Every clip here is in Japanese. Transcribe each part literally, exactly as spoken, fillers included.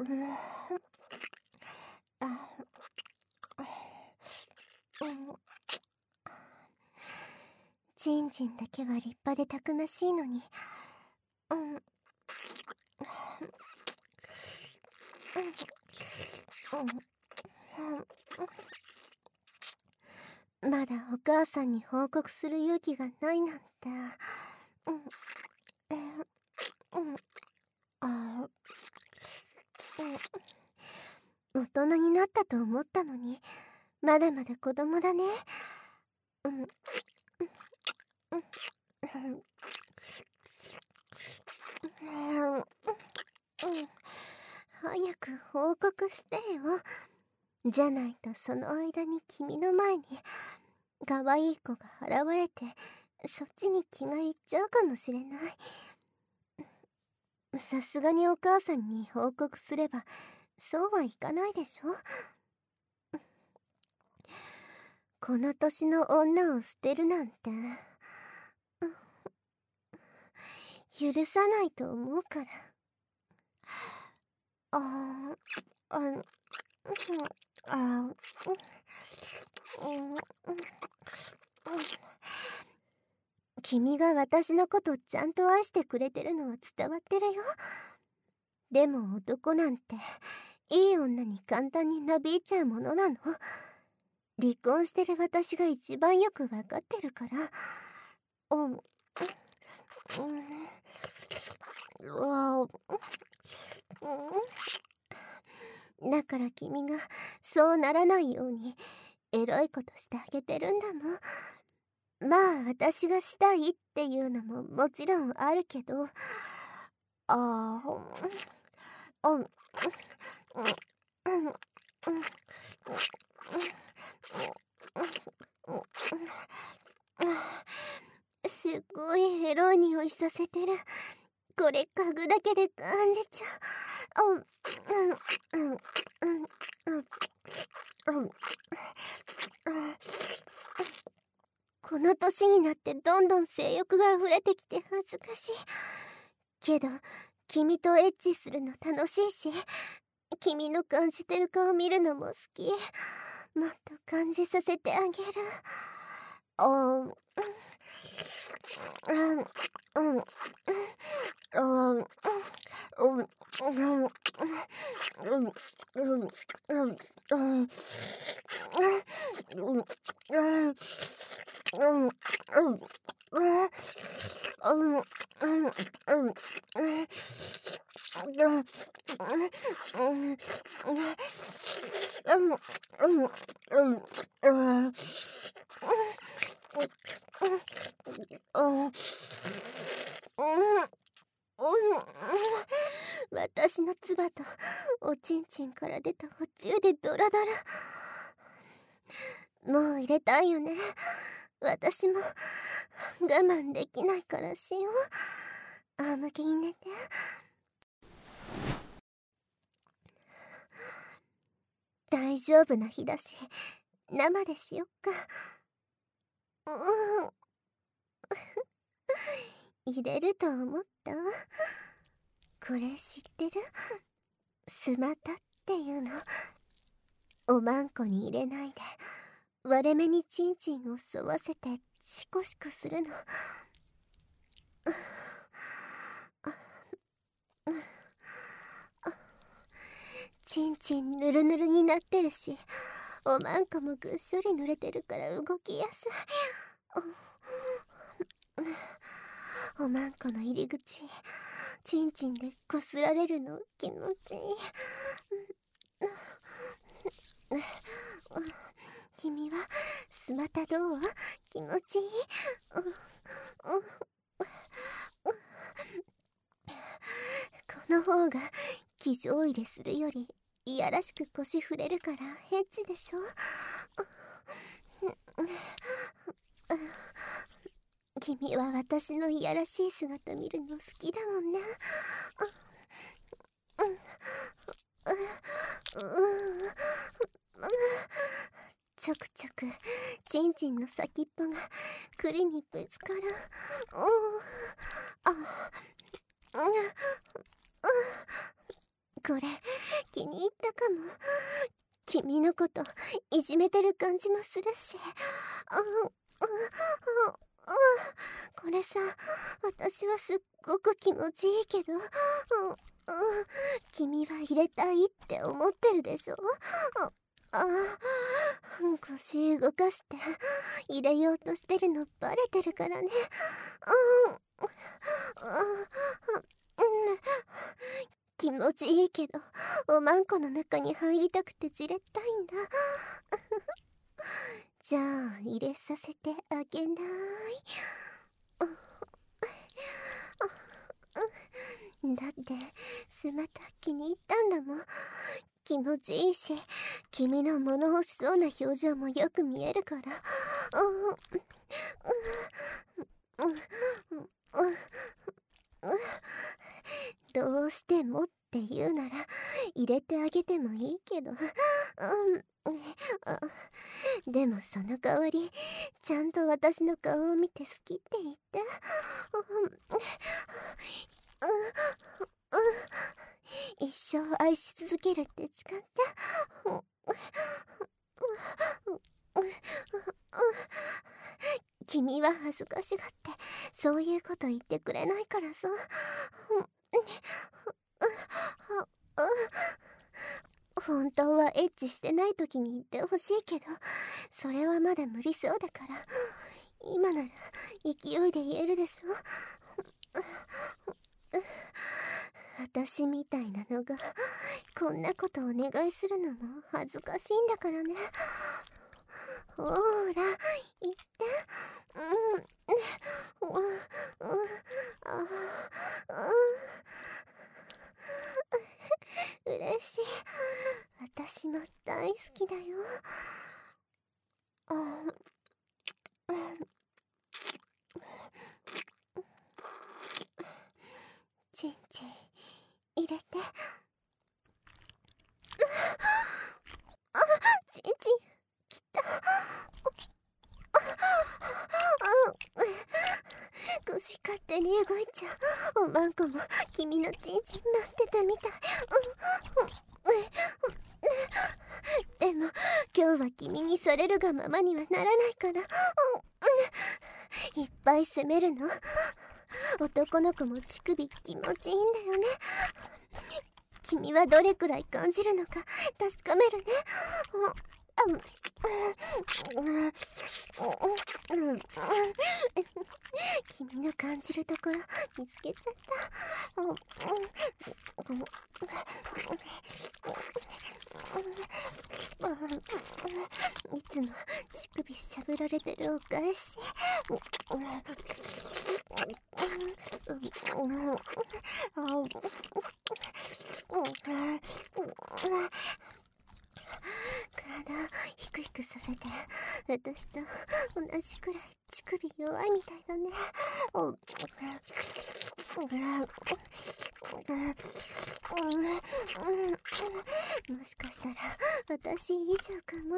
ちんちんだけは立派でたくましいのに、まだお母さんに報告する勇気がないなんて。大人になったと思ったのに、まだまだ子供だね。早く報告してよ。じゃないとその間に君の前に可愛い子が現れて、そっちに気がいっちゃうかもしれない。さすがにお母さんに報告すればそうはいかないでしょ。この年の女を捨てるなんて許さないと思うから。ああ、ああ、君が私のことちゃんと愛してくれてるのは伝わってるよ。でも男なんていい女に簡単になびいちゃうものなの。離婚してる私が一番よくわかってるから。うん、うん、だから君がそうならないようにエロいことしてあげてるんだもん。まあ私がしたいっていうのももちろんあるけど、ああ、うん、うん、すっごいエロい匂いさせてる。これ嗅ぐだけで感じちゃう。この年になってどんどん性欲が溢れてきて恥ずかしいけど、君とエッチするの楽しいし、君の感じてる顔見るのも好き。もっと感じさせてあげる。お私の唾とおちんちんから出たおつゆでドラドラ。もう入れたいよね。私も我慢できないからしよう。仰向けに寝て。大丈夫な日だし生でしよっか。うん入れると思った？これ知ってる？スマタっていうの。おまんこに入れないで割れ目にチンチンを沿わせてシコシコするの。チンチンヌルヌルになってるし、おまんこもぐっしょり濡れてるから動きやすい。おまんこの入り口チンチンでこすられるの気持ちいい。君はスマタどう？気持ちいい？この方が騎乗位でするよりいやらしく腰触れるからエッチでしょ。君は私のいやらしい姿見るの好きだもんね。ちょくちょくチンチンの先っぽが栗にぶつかる。 これ気に入ったかも。君のこといじめてる感じもするし。あああこれさ、私はすっごく気持ちいいけど、君は入れたいって思ってるでしょ。ああ、腰動かして入れようとしてるのバレてるからね。気持ちいいけど、おまんこの中に入りたくてじれったいんだ。じゃあ入れさせてあげない。だってスマタ気に入ったんだもん。気持ちいいし、君の物欲しそうな表情もよく見えるから。どうしてもって言うなら入れてあげてもいいけど、でもその代わりちゃんと私の顔を見て好きって言って。一生愛し続けるって誓って。君は恥ずかしがってそういうこと言ってくれないからさ。本当はエッチしてない時に言ってほしいけど、それはまだ無理そうだから、今なら勢いで言えるでしょ。私みたいなのがこんなことお願いするのも恥ずかしいんだからね。ほーら言って。うん、うん、ああ嬉しい。私も大好きだよ。ちんちん入れて。あ、ちんちんきた。腰勝手に動いちゃう。おまんこも君のちんちん待ってたみたい。でも今日は君にされるがままにはならないから。いっぱい責めるの。男の子も乳首気持ちいいんだよね。君はどれくらい感じるのか確かめるね。君の感じるところ見つけちゃった。いつも乳首しゃぶられてるお返し。体ヒクヒクさせて、私と同じくらい乳首弱いみたいだね。もしかしたら私以上かも。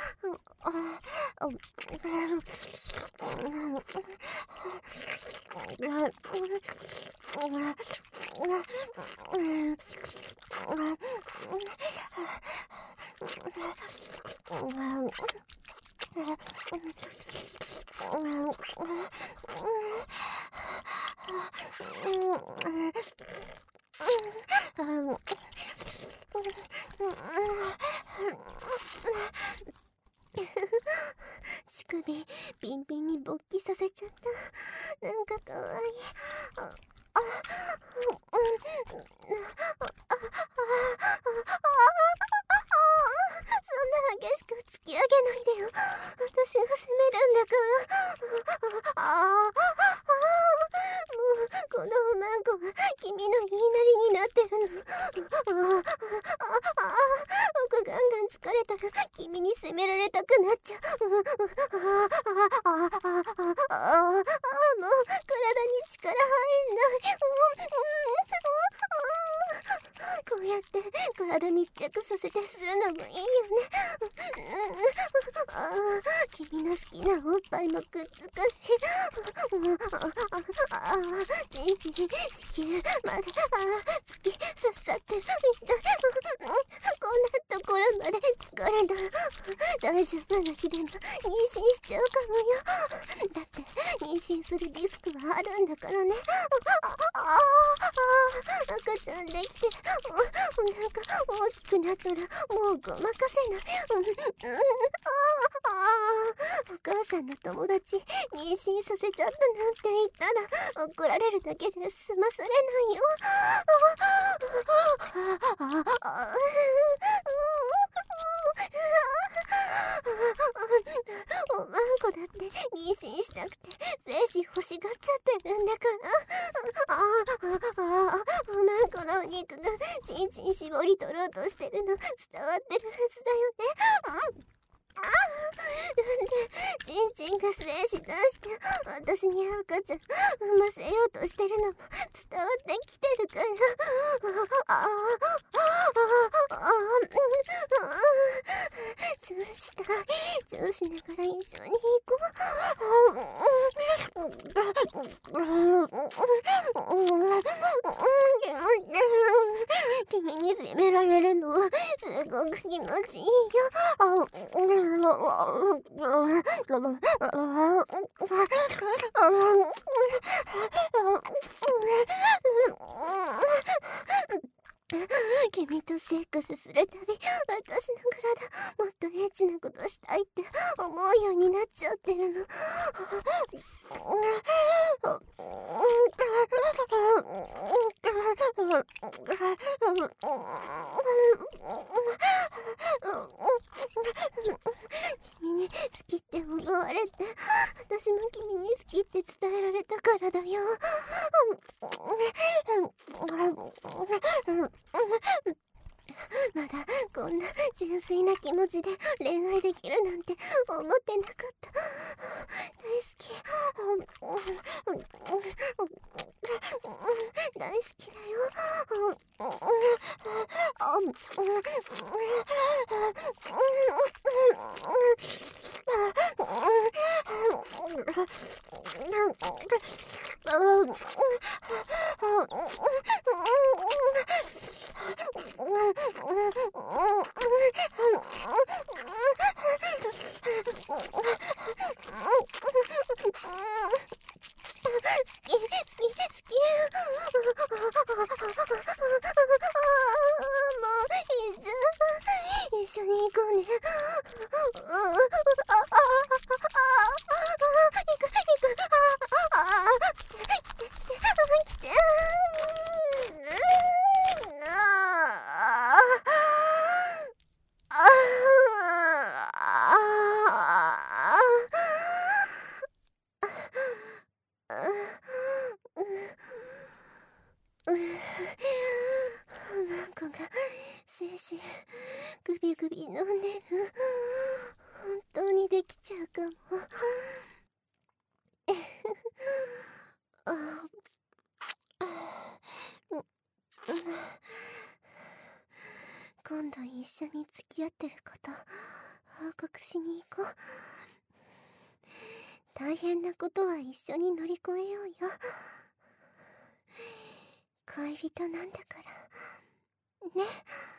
乳首ビンビンに勃起させちゃった。なんかかわいい。あああそんな激しく突き上げないでよ。私が責めるんだから。ああもうこのおまんこは君の言いなりになってるの。ああ奥ガンガン疲れたら君に責められたくなっちゃう。ああああああもう体に力入んない。ここうやって体密着させてするのもいいよね。ああ、君の好きなおっぱいもくっつくし、ああ、ちんちん、子宮まで、ああ、突き刺さってるみたい。こんなところまで疲れたら大丈夫な日でも妊娠しちゃうかもよ。だって妊娠するリスクはあるんだからね。ああああ、赤ちゃんできて、おお腹大きくなったらもうごまかせない。うん、うん、ああ、お母さんの友達妊娠させちゃったなんて言ったら怒られるだけじゃ済まされないよ。ああああ、おまんこだって妊娠したくて精子欲しがっちゃってるんだから。ああああ、おまんこのお肉がちんちん絞り取ろうとしてるの伝わってるはずだよね。うん、ああ、なんでちんちんが精子出して私に赤ちゃん産ませようとしてるのも伝わってきてるから。ああああああ、チューしたい。チューしながら一緒に行こう。君に責められるのはすごく気持ちいいよ。君とセックスするたび私の体もっとエッチなことしたいって思うようになっちゃってるの。君に好きって思われて私も君に好きって伝えられたからだよ。まだこんな純粋な気持ちで恋愛できるなんて思ってなかった。大好き。大好きだよ。一緒に行こうね。ああ、行く行く。ああ、来て来て来て来て。マンコが精子グビグビ飲んでる。本当にできちゃうかも。今度一緒に付き合ってること報告しに行こう。大変なことは一緒に乗り越えようよ。恋人なんだからね。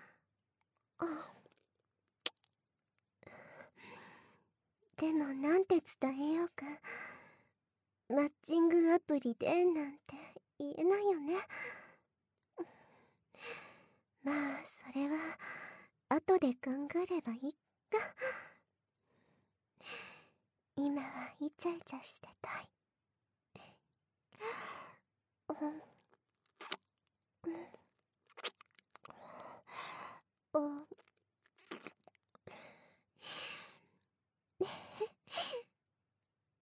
でもなんて伝えようか。マッチングアプリでなんて言えないよね。まあそれは後で考えればいいか。今はイチャイチャしてたい。うん。